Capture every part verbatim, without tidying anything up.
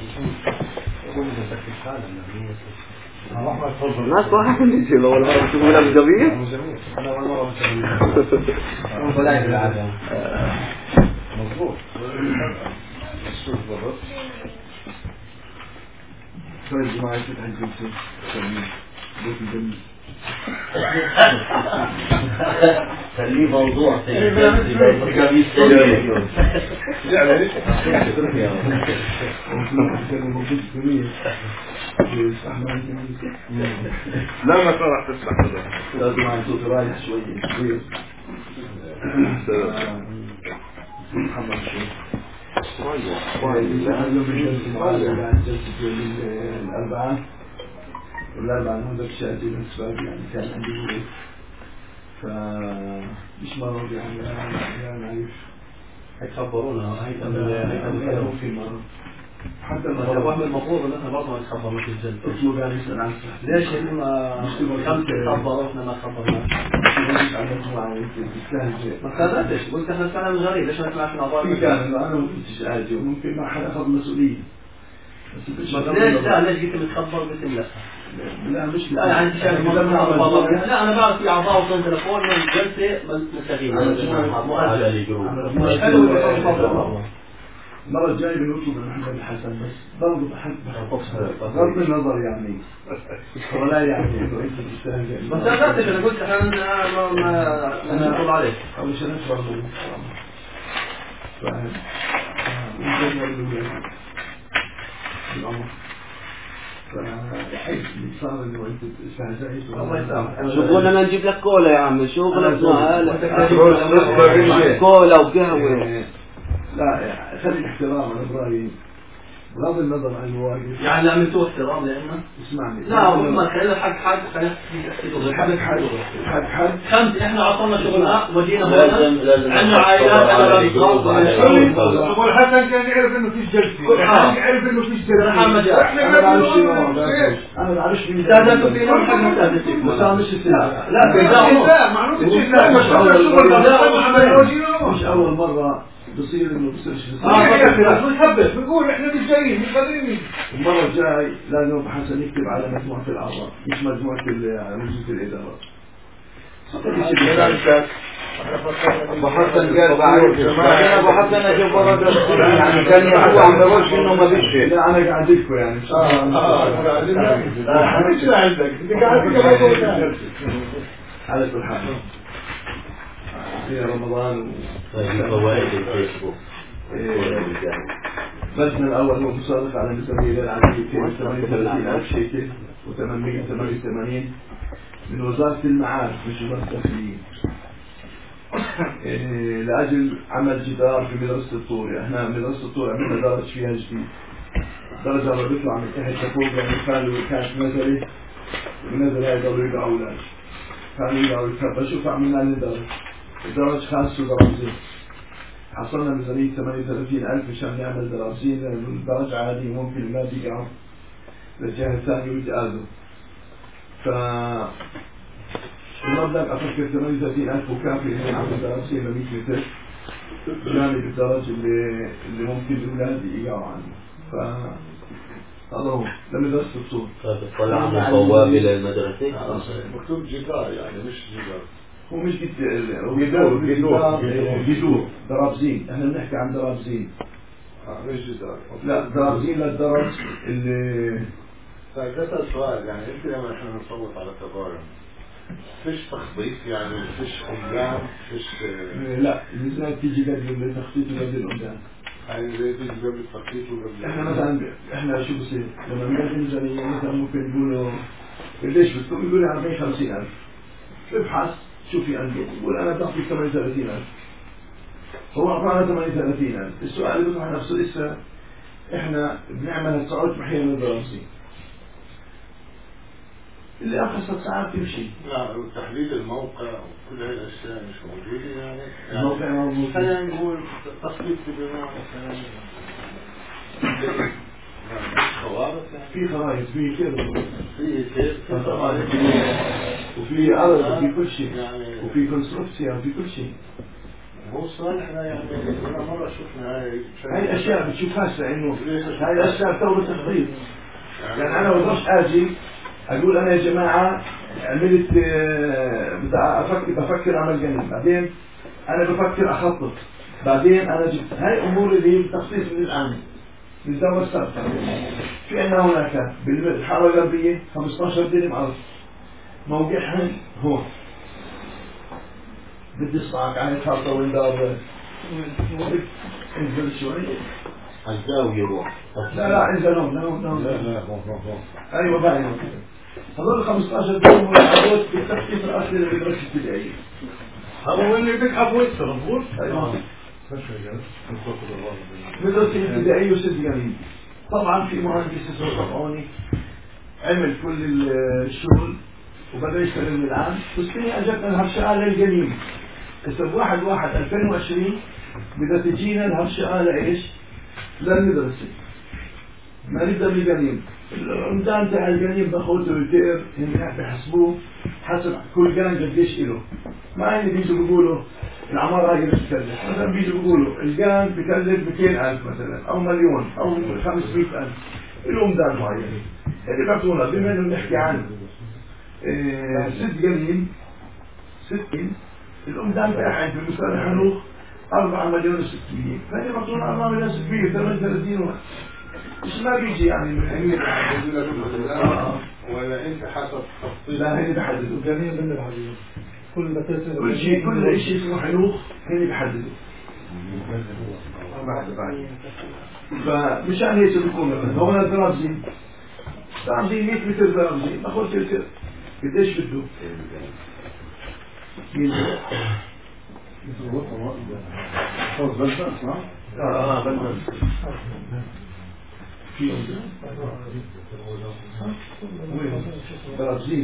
الناس واحد من يجي لو المرة بتقولها مجابية أنا أول مرة مجابية ولا بالعادة مظبوط الشوف بالضبط شوي الجماعة يتحجم شيء بوت الجميل خليه موضوع مجابية سليم لا ما صار تستحضر لازم عن صوت رايح شوية شوية محمد شوية جلسة الأربعاء والأربعاء هذا بشهادة الأسباب يعني كان عندي مريض فمش مرض يعني أنا عارف هيخبرونا هيخبرونا ممكن مرض حتى المفروض المفروض ان احنا برضه نتخبر في الجلسه. اطلب يعني يسال عن صحتك. ليش ما خمسه خبروا احنا ما خبرنا؟ مش على المجموعه انت تستهزئ. ما استهزأتش، قلت احنا كلام غريب، ليش ما سمعت الاخبار؟ في كان انا ما كنتش اجي وممكن ما حدا اخذ مسؤوليه. بس ليش لا ليش قلت متخبر قلت لا؟ لا مش لا يعني شايف لا انا بعرف في اعضاء وصلت تليفون من جلسه مستقيمه مؤجل مش حلو. المرة الجاية بنطلب من محمد الحسن بس برضه بحب بغض النظر يعني ولا يعني انه انت تستهزئ. بس انا قلت انا قلت احنا ما ما نطلب عليك او مش هنشرب منه فاهم الامر فحيث صار انه انت استهزئت الله يسامحك. شو قلنا ما نجيب لك كولا يا عم شو غلطنا كولا وقهوة. لا خلي الاحترام انا برايي بغض النظر عن الواقف يعني عملتوه احترام لانه اسمعني لا والله خلينا حق حق خلينا حق حق حق حق خمس احنا عطلنا شغلنا وجينا هنا عندنا عائلات على ابو الحسن كان يعرف انه فيش جلسه كان يعرف انه فيش جلسه محمد احنا ما بعرفش انا ما بعرفش مين استاذنتوا فينا حق مستاذنتين بس انا مش استاذ لا معلومه مش اول مره بصير انه بصيرش اه بنحبس بنقول احنا مش جايين مش قادرين. المره الجاي لازم ابو حسن يكتب على مجموعه الاعضاء مش مجموعه مجلس الاداره. ابو حسن قال بعرف ابو حسن اشوف رجل يعني كان يحكوا عن بروش انه ما فيش شيء. لا انا قاعد لكم يعني مش اه قاعدين لا مش عندك انت قاعد كده على كل حال في رمضان فوائد الفيسبوك. بسنا الأول هو مصادق على ميزانية العادية في ثمانية وثلاثين ألف شيكل وثمانمائة وثمانية وثمانين من وزارة المعارف مش وزارة الداخلية لأجل عمل جدار في مدرسة الطور. احنا مدرسة الطور عملنا درج فيها جديد، درجة لما بيطلع من تحت لفوق يعني كانوا كانت نزلة ونزل هاي يضلوا يقعوا أولاد كانوا يقعوا يتفرشوا فعملنا لنا درج. الدرج خاص ودرجين حصلنا ميزانية ثمانية وثلاثين ألف مشان نعمل درجين لأنه الدرج عادي ممكن الناس يقعوا للجهة الثانية ويتآذوا. ف المبلغ أفكر ثمانية وثلاثين ألف وكافي إنه نعمل درجين ل مئة متر بجانب الدرج اللي اللي ممكن الأولاد يقعوا عنه. ف هذا هو لمدرسة الصوت. طلع عن البوابة للمدرسة مكتوب جدار يعني مش جدار. هو مش جدار جدار جدور درابزين. احنا بنحكي عن درابزين اه مش جدار. لا درابزين للدرج اللي طيب اسال سؤال يعني انت لما احنا نصوت على تظاهر فيش تخطيط يعني فيش قدام فيش لا الميزانية تيجي قبل التخطيط وقبل القدام يعني زي تيجي قبل التخطيط وقبل احنا مثلا احنا شو بصير لما نقدم ميزانية مثلا ممكن يقولوا ليش بتكون يقولوا أربعين خمسين ألف ابحث شو في عندك يقول أنا بعطيك ثمانية وثلاثين ألف هو أعطانا ثمانية وثلاثين ألف. السؤال اللي بيطرح نفسه لسه إحنا بنعمل الصعود محيا من الدراسي اللي أخذت ساعات تمشي. لا تحديد الموقع وكل هاي الأشياء مش موجودة يعني. الموقع موجود. خلينا نقول تصويت بما مثلا خوارط في خرائط في كيف في كيف في خرائط وفي أرض وفي كل شيء وفي كونستركسيا وفي كل شيء. هو السؤال احنا يعني احنا مرة شفنا هاي هاي الاشياء بتشوفهاش لانه هاي الاشياء بتطور تخطيط. يعني انا ما بقدرش اجي اقول انا يا جماعة عملت بدي افكر بفكر اعمل جنين، بعدين انا بفكر اخطط، بعدين انا جبت هاي امور اللي هي تخطيط من الان من الدورة السابقة. في عندنا هناك بالحارة الغربية خمسة عشر دينم ارض موقعها هون. بدي اصنعك عن الخارطة وين دار انزل شوي الزاوية روح. لا لا انزل هون هون هون. لا لا هون هون هون. ايوه باين هذول خمسة عشر دينم والعدود في التخطيط الاصلي للمدرسة الابتدائية. هو اللي بيكحب ويكسر مظبوط؟ ايوه مدرسة الابتدائية وست جنين. طبعا في مهندس اسمه طبعوني عمل كل الشغل وبدأ يشتغل من الآن، والسنة أجتنا الهرشقة للجنين. كسب واحد واحد ألفين وعشرين بدأ تجينا الهرشقة لإيش؟ للمدرسة. ما نبدأ بالجنين. العمدان تاع الجنين بأخوته الكير هم بحسبوه حسب كل جان قديش إله. ما يعني بيجوا بيقولوا العمارة هاي بتكلف، مثلا بيجوا بيقولوا الجان بكلف مئتين ألف مثلا أو مليون أو خمسمئة ألف. العمدان معين. اللي بعطونا بما إنه نحكي عن إيه ست جنين ستين الأمدان تاعها في المسار حنوخ أربعة مليون وستمية، فهي بعطونا أربعة مليون وستمية ثمانية وثلاثين واحد. مش ما بيجي يعني من أمير ولا أنت حسب تفصيل؟ لا هني بحددوا جميع من الحديث كل كل شيء كل شيء اسمه حنوخ هني بحددوا. فمشان هيك بيكون هون الدراسي دراسي مئة متر دراسي ما أخذ كتير قديش بده؟ مين؟ خلص بلسة صح؟ اه بلسة في وين؟ دراسي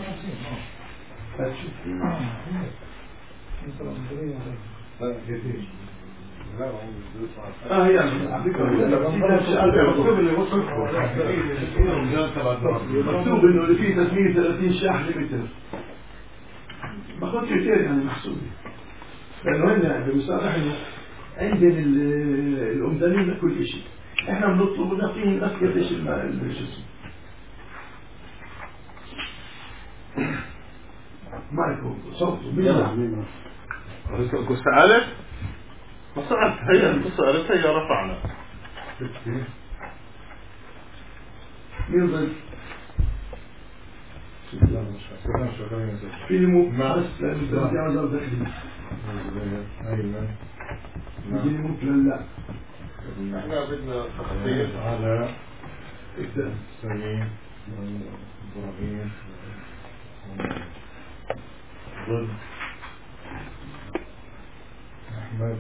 اه يعني مكتوب انه اللي فيه ثلاثمئة وثلاثين شاحن متر ما خدش كتير يعني محسوب، لانه هنا بمصالح عندنا الامدانين كل شيء احنا بنطلب ونعطيهم نفس قديش الجسم. مايكو صوته مين؟ سألت؟ ما سألت هي انت سألت هي رفعنا. مين ضد؟ في مو بس لأنه تبدي عزر داخلي يجيني ممكن لا احنا بدنا تخطيط على سمين إبراهيم ضد أحمد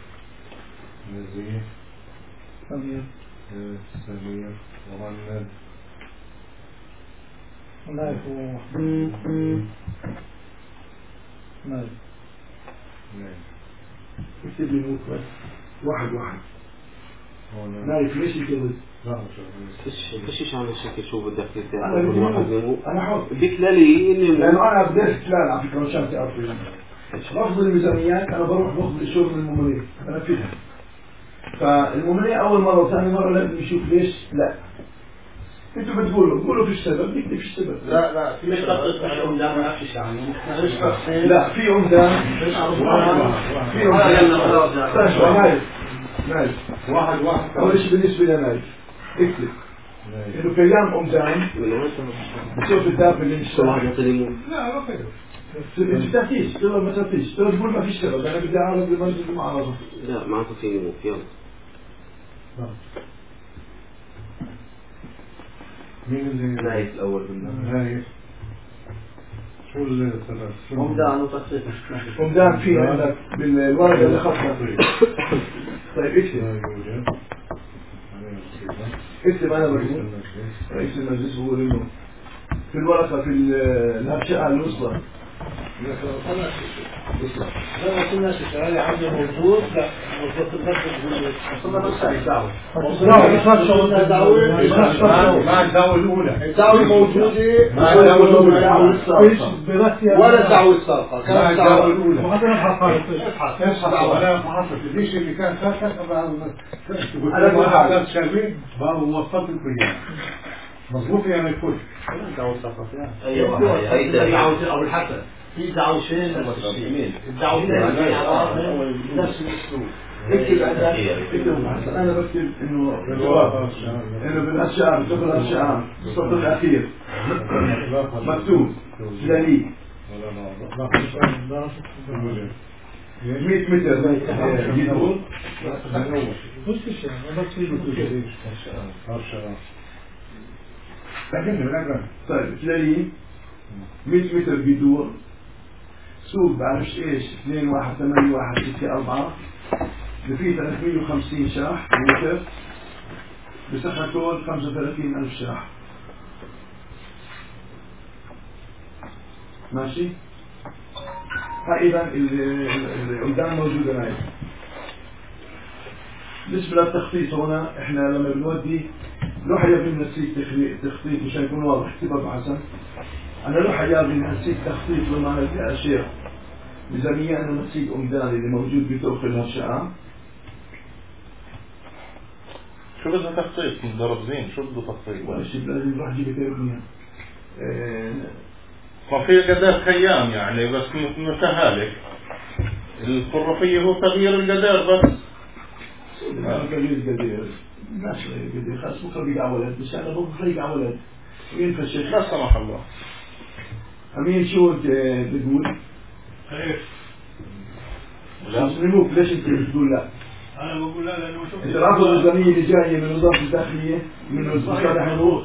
نزيف سمير سمير مهند نايف نايف اكتب لي موت بس واحد واحد نايف ليش يكتب؟ لا فيش فيش عامل شكل شو بدك أنا بدي موت أنا حر بدك لي إني لأنه أنا بديت لا على فكرة مشان تعرفوا بفضل الميزانيات أنا بروح بفضل الشغل من المملية أنا فيها. فالمملية أول مرة وثاني مرة لازم يشوف ليش لا انتوا بتقولوا قولوا في السبب نكتب في السبب. لا لا مش تخصص مش عمدان ما فيش يعني مش تخصيص لا في عمدان في عمدان تشوى نايف نايف واحد واحد أول شيء بالنسبة لنايف اكتب إنه كيام عمدان بشوف الدافع اللي مش واحد يطلمون لا ما فيه انت تفتيش تقول ما تفتيش تقول تقول ما فيش سبب انا بدي اعرض لمجلس المعارضة. لا معكم في نمو يلا مين اللي نايف الأول بالله نايف شو الثلاث عمدان وتخصيص عمدان في عندك بالورقة اللي خطها طيب اكتب اكتب انا بقول رئيس المجلس بقول انه في الورقة في الهبشقة اللي وصلت لما كنا شغالين عندي موجود لا موجود الغرب وصلنا بس على الدعوة وصلنا دعوة مع الدعوة الأولى الدعوة موجودة ولا الدعوة السابقة كانت الدعوة الأولى وحتى نبحث ابحث ابحث ولا فحصت ليش اللي كان فاتك أنا ما أعرف شغلين بقى وصلت الكلية مظبوط يعني كل الدعوة السابقة ايوه هي الدعوة أو الحسن في دعوتين الدعوتين نفس الاسلوب اكتب اكتب انا بكتب انه انه بالاشعار شوف الاشعار السطر الاخير مكتوب جلالي مئة متر جدول طيب جلالي مئة متر بدور سوق بعرفش ايش اثنين واحد ثمانية واحد ستة أربعة بفيه ثلاثمية وخمسين شاح متر بسخنتون خمسة وثلاثين ألف شاح ماشي. فإذا القدام موجودة معي. بالنسبة للتخطيط هنا احنا لما بنودي له حيابي من نسيت تخطيط مشان يكون واضح اكتبه بحسن. أنا له حيابي من نسيت تخطيط بمعنى الأشياء ميزانية أنا نسيت أمداني اللي موجود بتوخي هالشقة. شو بدها تخطيط مضرب زين شو بده تخطيط؟ ولا شيء لازم نروح نجيب تيربية. ما في قدر خيام يعني بس نسهلك. الخرافية هو تغيير القدر بس. تغيير القدر. لا شو القدر خلاص بكرة بيقع ولد بس أنا بكرة يقع ولد. مين فشل؟ لا سمح الله. أمين شو بتقول؟ خير. لا مسلموك ليش أنت بتقول لا؟ أنا بقول لا لأنه شوف. أنت العقد الوطنية اللي جاية من وزارة الداخلية من وزارة الحقوق.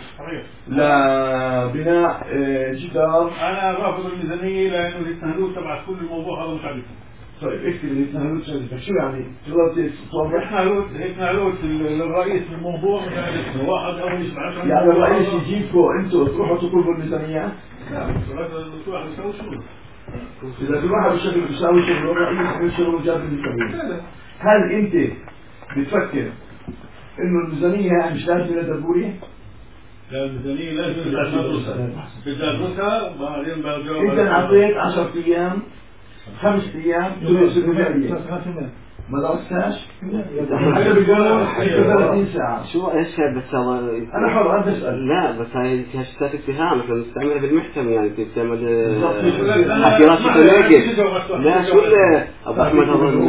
لبناء جدار. أنا رافض الميزانية لأنه التهلوك تبع كل الموضوع هذا مش عارفه. طيب اكتب التهلوك شغلتك شو يعني؟ تقدر توضح؟ التهلوك التهلوك للرئيس بالموضوع مش عارف واحد أو يسمع. يعني الرئيس يجيبكم أنتوا تروحوا تطلبوا الميزانية؟ لا كل واحد يسوي شغله. إذا كل واحد بشكل بيساوي شغله الرئيس يشتغل جاب الميزانية. هل أنت بتفكر إنه الميزانية مش لازم للدبورية؟ لا الميزانية لازم تدرسها تدرسها بعدين بجاوب. أنت انعطيت عشرة أيام خمس أيام تدرس الميزانية ما درستهاش؟ أنا بقول ثلاثين ساعة. شو ايش بس أنا حر أنا بسأل. لا بس هاي هاشتات اتهام احنا بنستعملها بالمحكمة يعني بتعمل حكيرات شكلية. لا شو اللي أبو أحمد أظن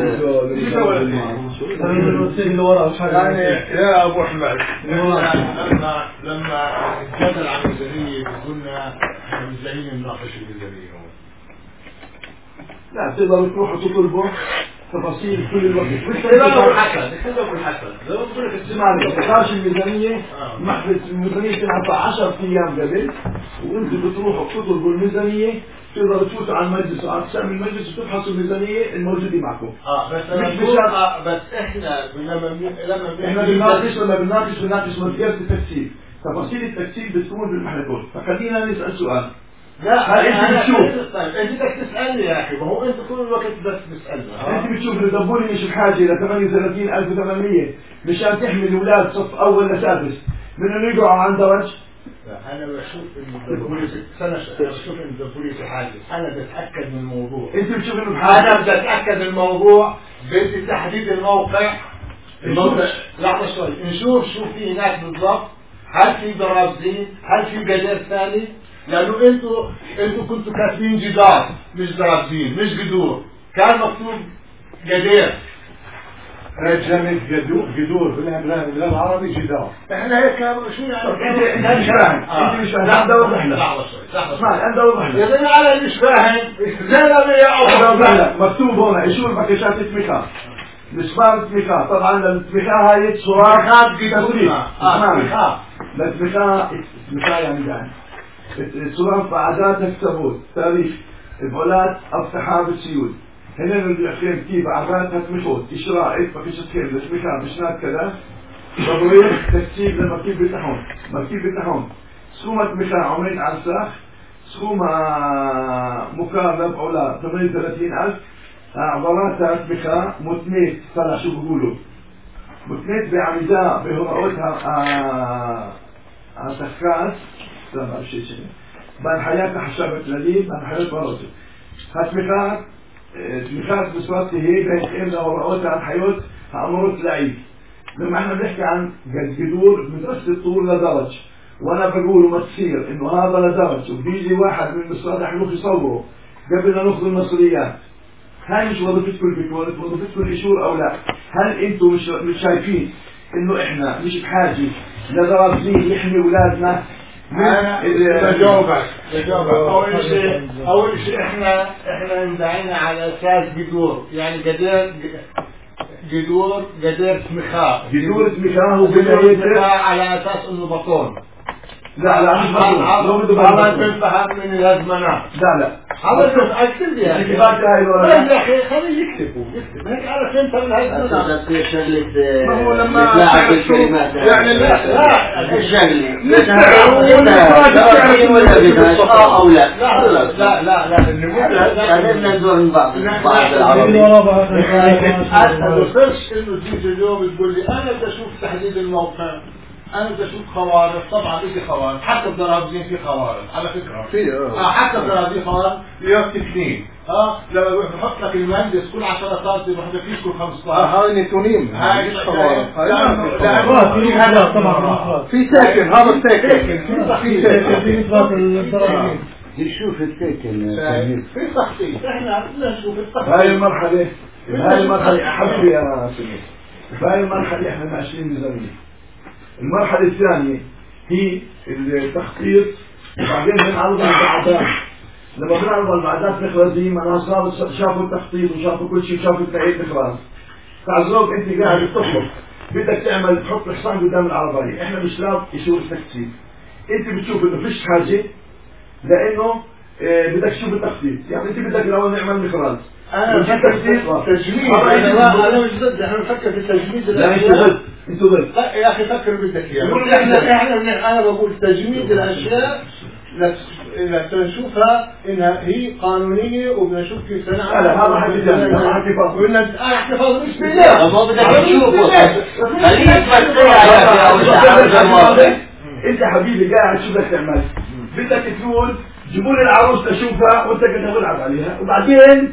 يعني يا أبو أحمد لما لما نتجادل عن الميزانية قلنا احنا مش جايين نناقش الميزانية. لا تقدروا تروحوا تطلبوا تفاصيل كل الوقت. لا بالحسن كله بالحسن. لو تقول لك اسمعني تقاش الميزانية محفظ الميزانية تنعطى عشرة أيام قبل وانتوا بتروحوا تطلبوا الميزانية تقدروا تفوتوا على المجلس وعلى أقسام المجلس وتفحصوا الميزانية الموجودة معكم. اه بس أنا بقول آه بس احنا لما لما احنا بنناقش لما بنناقش بنناقش مسألة التكثيف. تفاصيل التكثيف بتكون بالمحلكون. فخلينا نسأل سؤال. لا هل انت بتشوف؟ طيب انت بدك تسألني يا اخي ما هو انت طول الوقت بس تسألنا. انت بتشوف الدبوري مش بحاجة الى ثمانية وثلاثين ألف وثمانمية مشان تحمل اولاد صف اول لسادس من انه يقعوا عن درج. انا بشوف ان الدبوري سنة انا بشوف ان الدبوري بحاجة. انا بتأكد من الموضوع. انت بتشوف انه بحاجة. انا بدي اتأكد من الموضوع بدي تحديد الموقع. الموقع لحظة شوي نشوف شو في هناك بالضبط. هل في درابزين؟ هل في جدار ثاني؟ لأنه أنتوا أنتوا كنتوا كاتبين جدار مش درابزين مش جدور. كان مكتوب جدار. رجمت جدور جدور بالعربي جدار. إحنا هيك شو يعني؟ انت مش فاهم. انت مش فاهم. أنا أوضح لك. لحظة شوي. لحظة اسمع أنا أوضح لك. يا زلمة أنا مش فاهم. زلمة يا أنا أوضح لك. مكتوب هنا إيشور باكيشات التميخات. مسمار التميخات. طبعا التميخة هاي صراخات جدورية. آه تميخات. التميخة التميخة يعني يعني. الصورة بعداتك ثبوت تاريخ البولات أفتحها بالسيول هنا الأخير كيف عباتها تمخوت إشراء إيه فكشت خير لتمخها بشنات كذا ضروري تكتيب لمكيب بتحون مكيب بتحون سومة تمخها عمرين عرساخ سخومها مكرم أولى ثمانية وثلاثين ألف عبارات تمخة متنيت طلع شو بقولوا متنيت بعمداء بهرقوتها تخاس لا ما شيء شيء بان حياة حشابة لذيذ بان حياة ورثة هالتمخات تمخات بصوته هي بين إمنا ورقوتها الحيوت هأمرت لعيب لما احنا بنحكي عن جدور مدرسة الطول لدرج وانا بقول ما تصير انه هذا لدرج وبيجي واحد من مصطلح نروح يصوره قبل ما ناخذ المصريات هاي مش وظيفتكم البيكون وظيفتكم الإشور او لا هل انتم مش, مش شايفين انه احنا مش بحاجة لدرجين يحمي اولادنا بجاوبك بجاوبك اول شيء اول شيء احنا احنا اندعينا على اساس جذور يعني جدير جذور جدير تمخاء جذور تمخاء وجذور على اساس انه بطون لا لا مش بطون هذا بنفهم من الازمنات لا لا هذا اكتب لي هاي ولا يا اخي خليه يكتبوا يكتب هيك عارف انت من الازمنات ما هو لما تلاعب بالكلمات يعني لا لا الشغله اه او لا لا لا لا لا بدنا نزور من بعض بعض العربي انا بصيرش انه تيجي اليوم تقول لي انا بدي اشوف تحديد الموقع انا بدي اشوف خوارق طبعا بدي خوارق حتى بدرابزين في خوارق على فكره في اه حتى بدرابزين خوارق يوم اثنين اه لما بحط لك المهندس كل عشرة سنوات بحط فيش كل خمسة عشر هاي نتونيم هاي مش خوارق هاي في ساكن هذا ساكن في ساكن يشوف الساكن في تخطيط احنا بدنا نشوف التخطيط هاي المرحلة هاي المرحلة حبيبي يا سيدي هاي المرحلة احنا ماشيين ميزانية المرحلة الثانية هي التخطيط وبعدين بنعرض المعدات لما بنعرض المعدات مخرجية معناها صاروا شافوا التخطيط وشافوا كل شيء وشافوا التعيين مخراج تعزوك انت قاعد تطبخ بدك تعمل تحط الحصان قدام العربية احنا مش لاب يشوف التكتيك انت بتشوف انه فيش حاجة لانه اه بدك تشوف التخطيط يعني انت بدك الاول نعمل مخراج انا بفكر في تجميد انا انا مش ضد احنا بنفكر في تجميد الاشياء انتوا ضد لا يا اخي فكر بدك اياه احنا احنا انا بقول تجميد الاشياء لنشوفها انها هي قانونيه وبنشوف كيف سنعمل لا هذا حكي ثاني هذا حكي فاضي قلنا انا احكي فاضي مش بالله ما بدك تشوفه خليك تفكر انت حبيبي قاعد شو بدك تعمل بدك تقول جيبوا لي العروس تشوفها وانت قاعد تلعب عليها وبعدين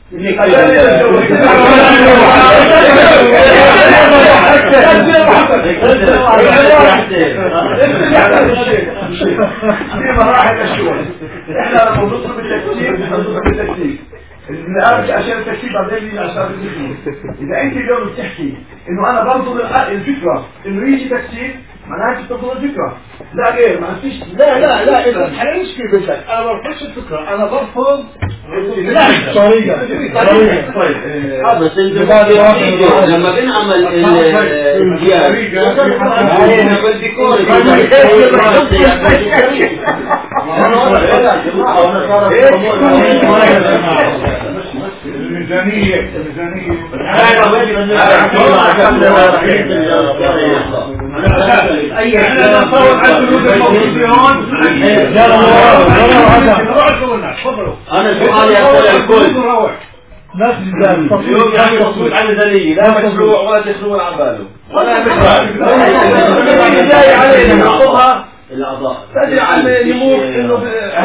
في مراحل الشغل احنا لما نطلب التكتيك نطلب التكتيك الآن عشان التكتيك بعدين يجي عشان التكتيك اذا انت اليوم بتحكي انه انا برفض الفكره انه يجي تكتيك معناها انت بترفض الفكره لا غير ما فيش لا لا لا انت حيعيش كيف بدك انا ما برفضش الفكره انا برفض طريقه طيب بس انت لما بنعمل الجياز علينا بالديكور الميزانية الميزانية اي احنا نصور على الجنود الموجودين انا سؤالي يا الكل نفس اليوم يعني تصويت على الميزانية لا مشروع ولا تشروع على باله ولا جاي علينا نحطها الاعضاء تدري عن نموذج انه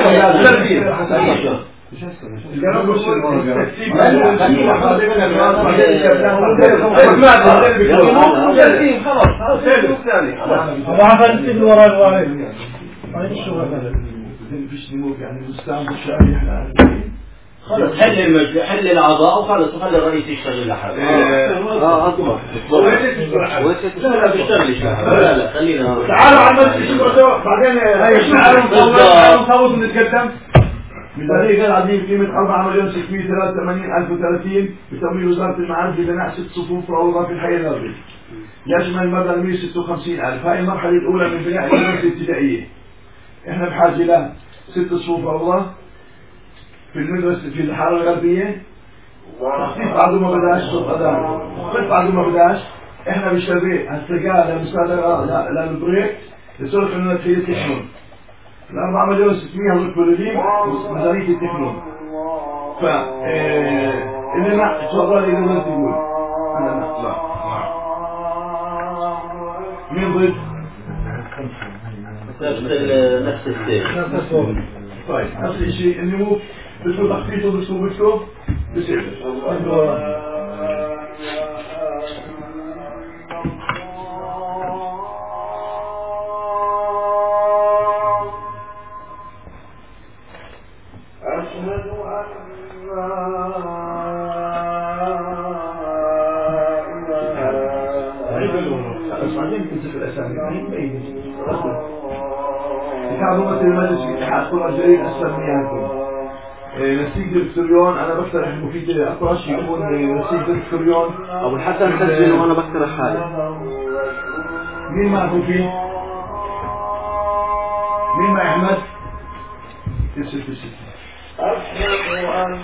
خلص حل المجلس حل الاعضاء وخلص وخلي الرئيس يشتغل لحاله اه اطلع لا لا بيشتغل لا لا خلينا تعالوا على المجلس بعدين تعالوا نصوت ونتقدم ميزانية غير عادية بقيمة أربعة مليون ستمائة وثلاثة وثمانين ألف وثلاثين بتمويل وزارة المعارف ببناء ست صفوف روضة في الحي الغربي يشمل مبلغ مئة وستة وخمسين ألف. هاي المرحلة الأولى من بناء المدرسة الابتدائية. احنا بحاجة إلى ست صفوف روضة في المدرسة في الحارة الغربية. تخطيط بعده ما بداش تخطيط بعده ما بداش. احنا بالشربية هالسجاء للمساعدة للبروجيكت لصرف انه نتخيل تحمل الأربعة مليون وستمية هذول كلهم ميزانية التكنون. ف اللي ما تفضل إذا ما تقول أنا لا مين ضد؟ نفس الشيء. طيب نفس الشيء اللي هو بتقول تخطيطه بتقول بتقول بسيط. كعبومة المجلس في اتحاد قرى الجليل أسميها نسيج ديركتوريون. أنا بقترح المفيد أقرأش يكون نسيج ديركتوريون أو حتى نسجل وأنا بقترح حالي. مين ما مفيد؟ مين ما أحمد؟ تسل تسل أشهد أن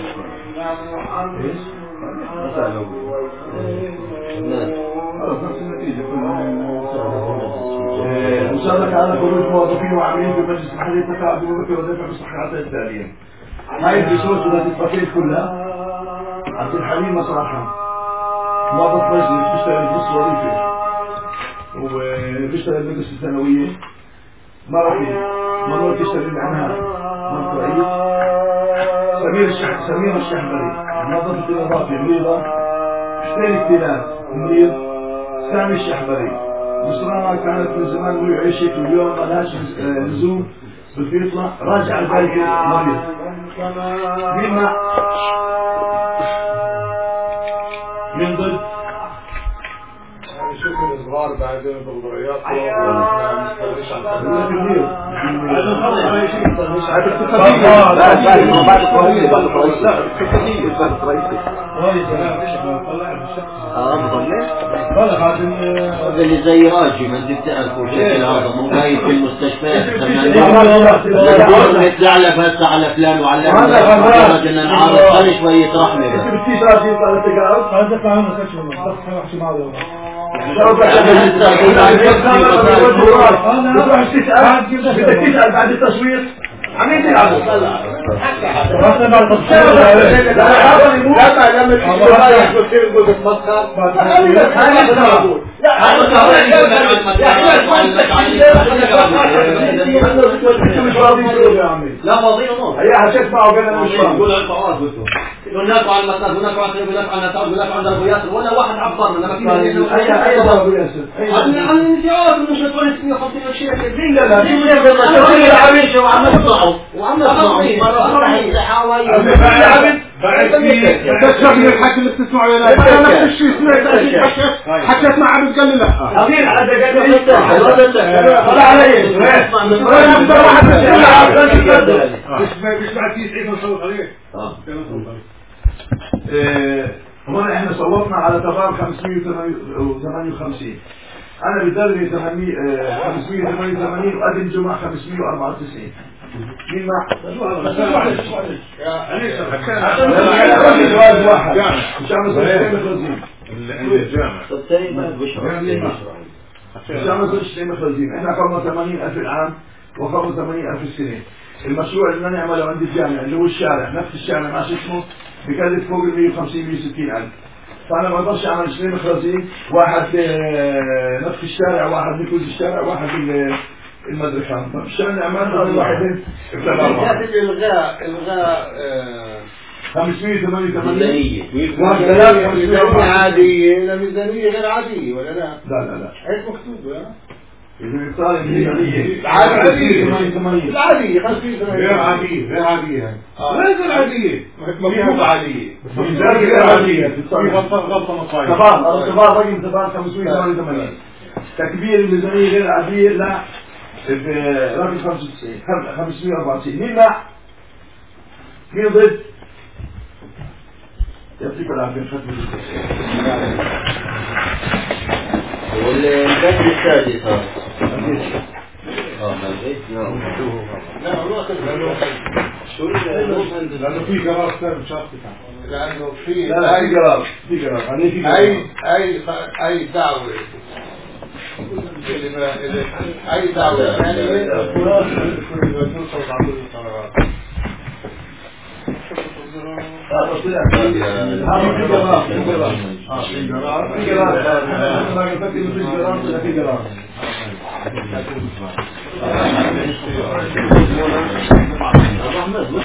مشاركة على خروج موظفين وعاملين في مجلس المحلي التقاعد ومبكر ودفع مصلحات التالية. هاي البشروط التي تفكيت كلها عبد الحليم مصلحة موظف مجلس بيشتغل بنص وظيفة وبيشتغل مجلس الثانوية مرة مرة تشتغل عنها مرة رئيس سمير الشح سمير الشحبري موظف النظافة مريضة حسين اكتلال مريض سامي الشحبري مصرانة كانت من زمان وهي عيشت واليوم ما لهاش لزوم بده يطلع راجع البيت مريض. مين مع؟ مين ضد؟ يعني شوف الصغار بعدين بالضريات ما نستغلش على هذا خلص ما يشيل مش عارف لا لا بعد الرئيسي بعد الرئيسي الرئيسي بعد الرئيسي كويس انا مش بطلع بالشخص اه مطلع طلع بعدين اللي زي راجي ما انت بتعرفوا شكل هذا مو غايب في المستشفيات نتزعلب هسه على فلان وعلان بدنا نعرض خلي شوية رحمة بتيجي راجي يطلع التقاعد هذا طلع لنا سكشن بس احكي معه بدك تسأل بعد التصويت عمين تلعبوا رحنا بعد التصويت لما لما تيجي رايح بتصير تقول تتمسخر لا فاضيين ونص هي حكيت معه قال انا مش فاهم يقول الفواز بدهم هناك على المساج هناك على هناك على النتاج هناك عند ابو ياسر ولا واحد عبر لما كنا اي اي ابو ياسر عن عن انتعاش مش هتقول مية وخمسين شيء لا لا لا عميشه وعم يطلعوا وعم يطلعوا تشرب من الحكي اللي بتسمعه يا ناس انا نفس الشيء سمعت حكيت مع عبد قال لي لا امين هذا قال لي انت طلع علي مش بعد تسعين نصوت عليه هون احنا صوتنا على تمام خمسمية وثمانية وخمسين. انا بدربي خمسمية وثمانية وثمانين وقدم جمعة خمسمية وأربعة وتسعين. مين مع؟ جواز واحد مش عم سلسلة مخلزين مش عم سلسلة مخلزين. احنا قمنا ثمانين ألف العام وقمنا ثمانين ألف السنة. المشروع اللي بدنا نعمله عند الجامعة اللي هو الشارع نفس الشارع ما شو اسمه بكلف فوق ال مية وخمسين مية وستين ألف. فأنا ما أقدرش أعمل اثنين مخرجين واحد نفس الشارع واحد نفوذ الشارع واحد المدرسة مش نعمل واحدين الغاء الغاء خمسمية وثمانية وثمانين ميزانية عادية لا ميزانية غير عادية ولا لا؟ لا لا لا هيك مكتوب يا إذا صار الميزانية العادية العادية العادية خمسين غير عادية غير عادية غير عادية مكتوب عادية ميزانية غير عادية في غلطة غلطة مصايب تبار تبار رقم تبار خمسمية وثمانية وثمانين تكبير الميزانية غير عادية لا رقم خمسة وتسعين خمسمية وأربعة وتسعين. مين مع؟ مين ضد؟ يعطيك العافية ختم والبيت السادس هذا اه ما البيت لا والله شو لأنه في قرار ثاني شخص لأنه في لا لا في قرار في قرار أي أي أي دعوة اي دعوة ثانية الخلاص كل ما توصل بعض القرارات. هذا طلع في هذا في قرار في قرار اه في قرار في قرار انا ما قلت لك في قرار ولا في قرار